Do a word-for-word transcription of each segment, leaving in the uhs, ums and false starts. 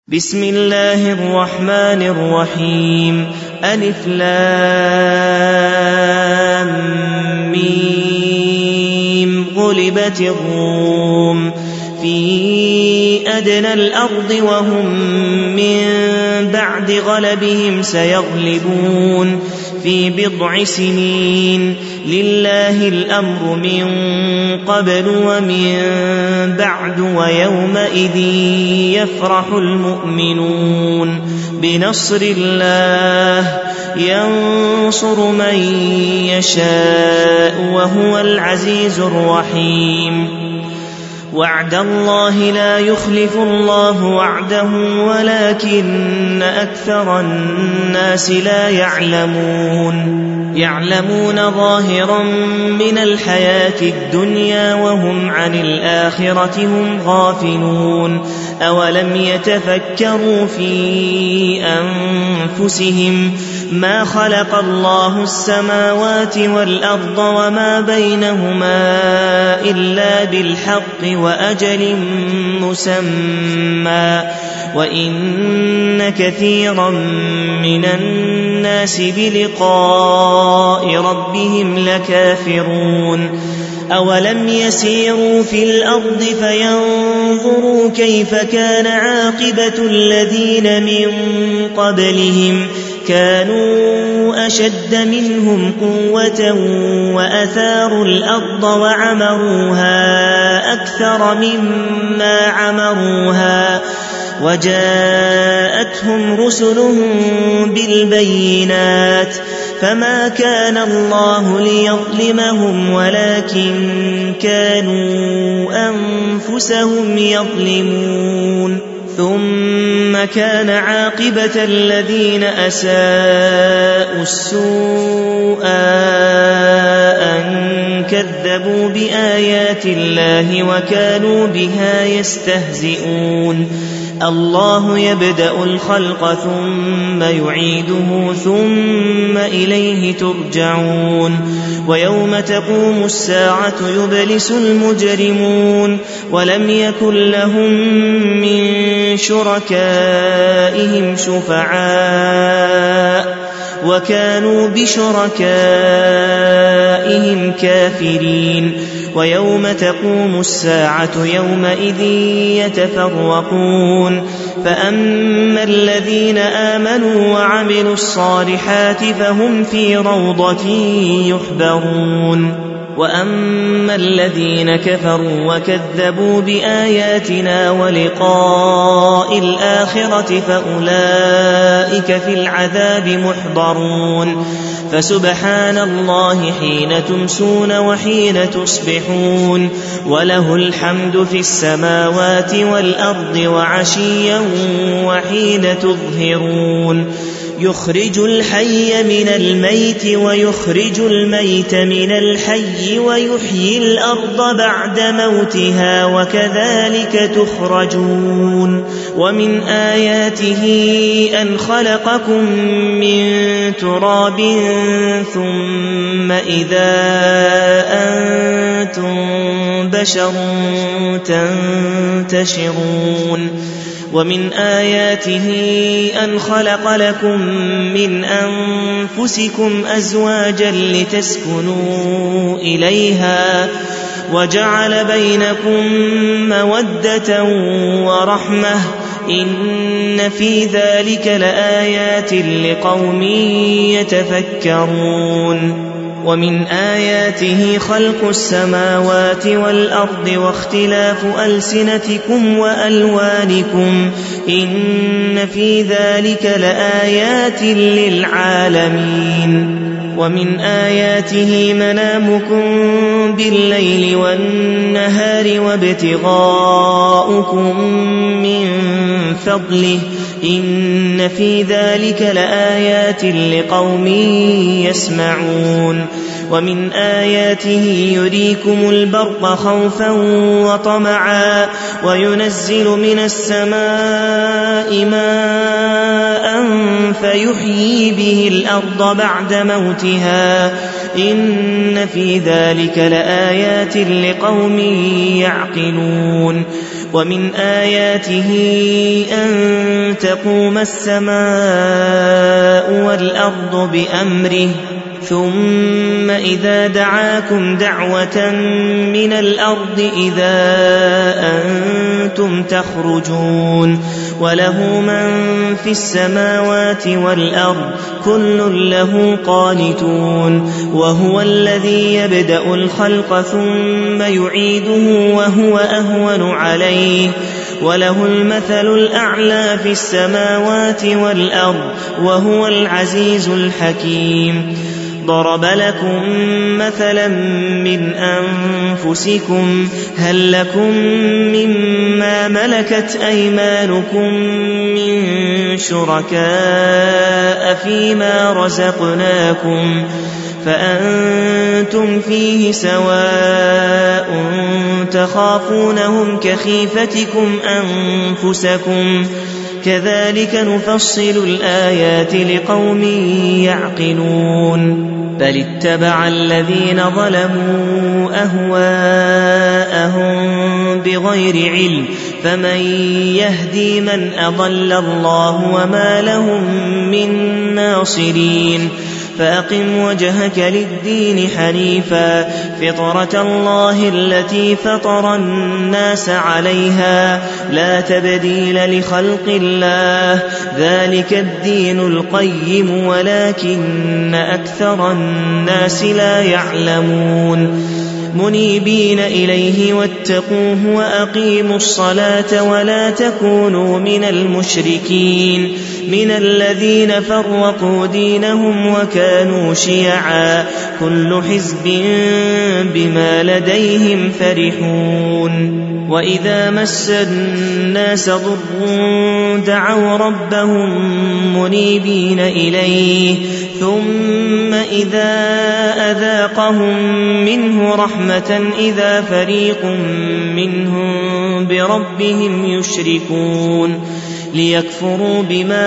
بسم الله الرحمن الرحيم ألف لام ميم غلبت الروم في أدنى الأرض وهم من بعد غلبهم سيغلبون في بضع سنين لله الأمر من قبل ومن بعد ويومئذ يفرح المؤمنون بنصر الله ينصر من يشاء وهو العزيز الرحيم وعد الله لا يخلف الله وعده ولكن أكثر الناس لا يعلمون يعلمون ظاهرا من الحياة الدنيا وهم عن الآخرة هم غافلون أولم يتفكروا في أنفسهم ما خلق الله السماوات والأرض وما بينهما إلا بالحق وأجل مسمى وإن كثيرا من الناس بلقاء ربهم لكافرون أولم يسيروا في الأرض فينظروا كيف كان عاقبة الذين من قبلهم كانوا أشد منهم قوة وأثاروا الأرض وعمروها أكثر مما عمروها وجاءتهم رسلهم بالبينات فما كان الله ليظلمهم ولكن كانوا أنفسهم يظلمون ثم كان عاقبة الذين أساءوا السوء أن كذبوا بآيات الله وكانوا بها يستهزئون الله يبدأ الخلق ثم يعيده ثم إليه ترجعون ويوم تقوم الساعة يبلس المجرمون ولم يكن لهم من شركائهم شفعاء وكانوا بشركائهم كافرين ويوم تقوم الساعة يومئذ يتفرقون فأما الذين آمنوا وعملوا الصالحات فهم في روضة يحبرون وأما الذين كفروا وكذبوا بآياتنا ولقاء الآخرة فأولئك في العذاب محضرون فسبحان الله حين تمسون وحين تصبحون وله الحمد في السماوات والأرض وعشيا وحين تظهرون يخرج الحي من الميت ويخرج الميت من الحي ويحيي الأرض بعد موتها وكذلك تخرجون ومن آياته أن خلقكم من تراب ثم إذا أنتم بشر تنتشرون ومن آياته أن خلق لكم من أنفسكم أزواجا لتسكنوا إليها وجعل بينكم مودة ورحمة إن في ذلك لآيات لقوم يتفكرون ومن آياته خلق السماوات والأرض واختلاف ألسنتكم وألوانكم إن في ذلك لآيات للعالمين ومن آياته منامكم بالليل والنهار وابتغاؤكم من فضله إن في ذلك لآيات لقوم يسمعون ومن آياته يريكم البرق خوفا وطمعا وينزل من السماء ماء فيحيي به الأرض بعد موتها إن في ذلك لآيات لقوم يعقلون ومن آياته أن تقوم السماء والأرض بأمره ثم إذا دعاكم دعوة من الأرض إذا أنتم تخرجون وله من في السماوات والأرض كل له قانتون وهو الذي يبدأ الخلق ثم يعيده وهو أهون عليه وله المثل الأعلى في السماوات والأرض وهو العزيز الحكيم. ضرب لكم مثلا من أنفسكم هل لكم مما ملكت أيمانكم من شركاء فيما رزقناكم فأنتم فيه سواء تخافونهم كخيفتكم أنفسكم كذلك نفصل الآيات لقوم يعقلون. بل اتبع الذين ظلموا أهواءهم بغير علم فمن يهدي من أضل الله وما لهم من ناصرين. فأقم وجهك للدين حنيفا فطرة الله التي فطر الناس عليها لا تبديل لخلق الله ذلك الدين القيم ولكن أكثر الناس لا يعلمون. منيبين إليه واتقوه وأقيموا الصلاة ولا تكونوا من المشركين من الذين فرقوا دينهم وكانوا شيعا كل حزب بما لديهم فرحون. وإذا مس الناس ضر دعوا ربهم منيبين إليه ثم إذا أذاقهم منه رحمة إذا فريق منهم بربهم يشركون ليكفروا بما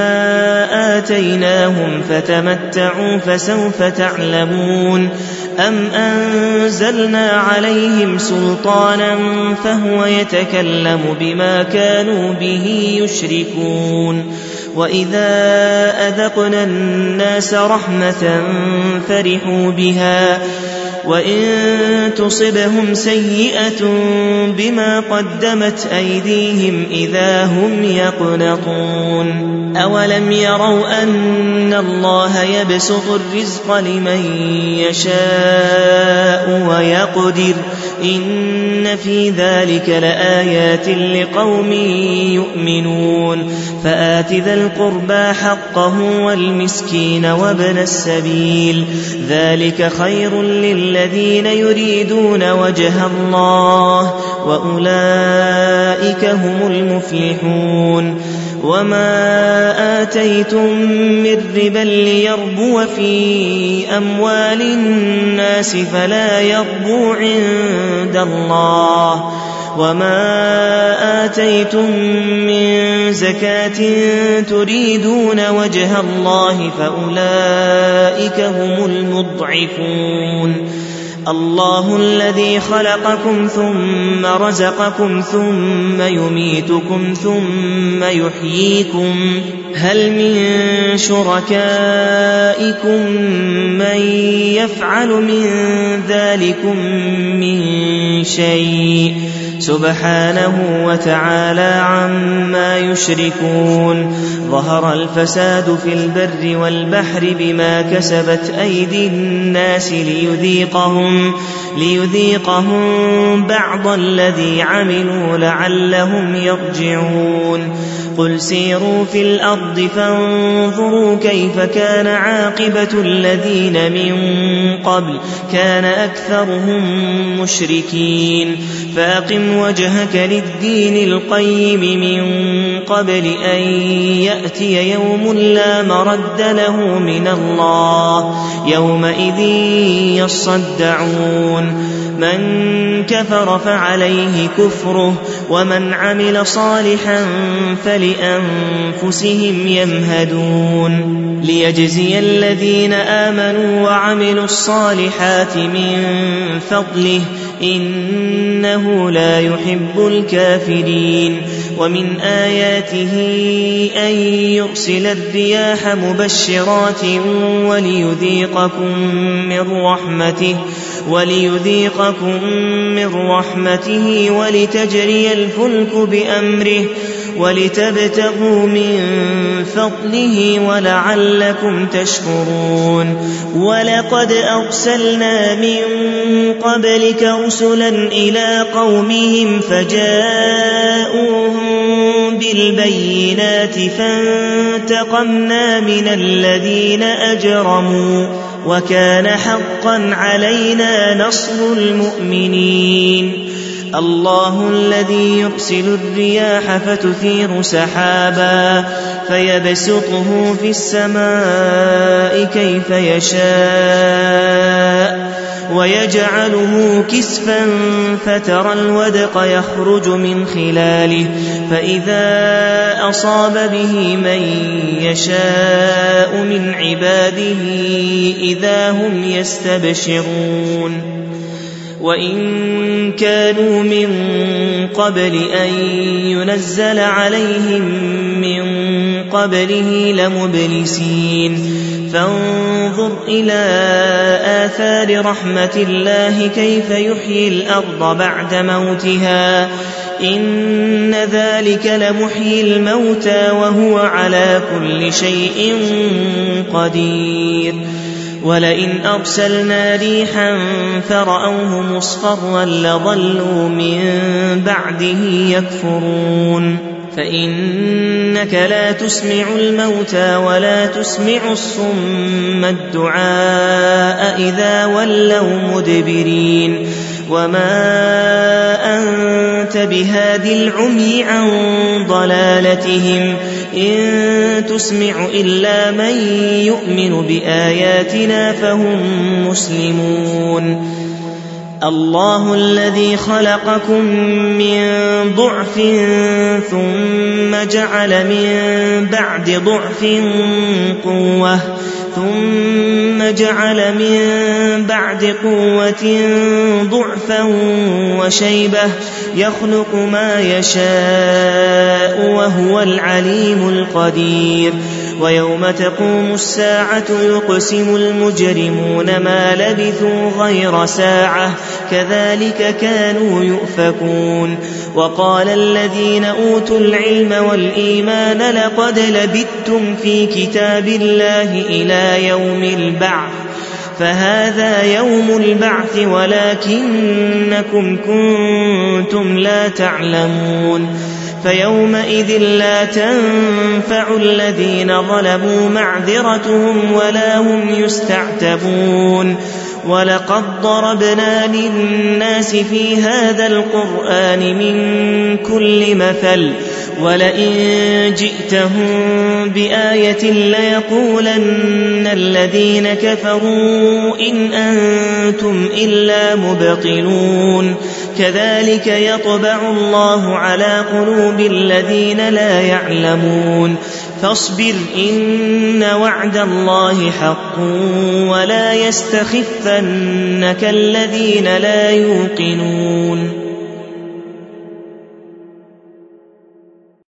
آتيناهم فتمتعوا فسوف تعلمون. أم أنزلنا عليهم سلطانا فهو يتكلم بما كانوا به يشركون. وإذا أذقنا الناس رحمة فرحوا بها وإن تصبهم سيئة بما قدمت أيديهم إذا هم يقنطون. أولم يروا أن الله يبسط الرزق لمن يشاء ويقدر إن في ذلك لآيات لقوم يؤمنون. فآت ذا القربى حقه والمسكين وابن السبيل ذلك خير للذين يريدون وجه الله وأولئك هم المفلحون. وما آتيتم من ربا ليربو في أموال الناس فلا يربو عند الله وما آتيتم من زكاة تريدون وجه الله فأولئك هم المضعفون. الله الذي خلقكم ثم رزقكم ثم يميتكم ثم يحييكم هل من شركائكم من يفعل من ذلكم من شيء سبحانه وتعالى عما يشركون. ظهر الفساد في البر والبحر بما كسبت أيدي الناس ليذيقهم, ليذيقهم بعض الذي عملوا لعلهم يرجعون. قل سيروا في الأرض فانظروا كيف كان عاقبة الذين من قبل كان أكثرهم مشركين. فأقم وجهك للدين القيم من قبل أن يأتي يوم لا مرد له من الله يومئذ يصدعون. من كفر فعليه كفره ومن عمل صالحا فلأنفسهم يمهدون. ليجزي الذين آمنوا وعملوا الصالحات من فضله إنه لا يحب الكافرين ومن آياته أن يرسل الرياح مبشرات وليذيقكم من رحمته وليذيقكم من رحمته ولتجري الفلك بأمره ولتبتغوا من فضله ولعلكم تشكرون ولقد أرسلنا من قبلك رسلا إلى قومهم فجاءوهم بالبينات فانتقمنا من الذين أجرموا وكان حقا علينا نصر المؤمنين الله الذي يرسل الرياح فتثير سحابا فيبسطه في السماء كيف يشاء ويجعله كسفا فترى الودق يخرج من خلاله فإذا أصاب به من يشاء من عباده إذا هم يستبشرون وإن كانوا من قبل أن ينزل عليهم من قبله لمبلسين فانظر إلى آثار رحمة الله كيف يحيي الأرض بعد موتها إن ذلك لمحيي الموتى وهو على كل شيء قدير ولئن أرسلنا ريحا فرأوه مصفرا لظلوا من بعده يكفرون فإنك لا تسمع الموتى ولا تسمع الصم الدعاء إذا ولوا مدبرين وما أنت بهاد العمي عن ضلالتهم إن تسمع إلا من يؤمن بآياتنا فهم مسلمون الله الذي خلقكم من ضعف ثم جعل من بعد ضعف قوة ثم جعل من بعد قوة ضعفا وشيبة يخلق ما يشاء وهو العليم القدير ويوم تقوم الساعة يقسم المجرمون ما لبثوا غير ساعة كذلك كانوا يؤفكون وقال الذين أوتوا العلم والإيمان لقد لبثتم في كتاب الله إلى يوم البعث فهذا يوم البعث ولكنكم كنتم لا تعلمون فيومئذ لا تنفع الذين ظلموا معذرتهم ولا هم يستعتبون ولقد ضربنا للناس في هذا القرآن من كل مثل ولئن جئتهم بآية ليقولن الذين كفروا إن أنتم إلا مبطلون كذلك يطبع الله على قلوب الذين لا يعلمون فاصبر إن وعد الله حق ولا يستخفنك الذين لا يوقنون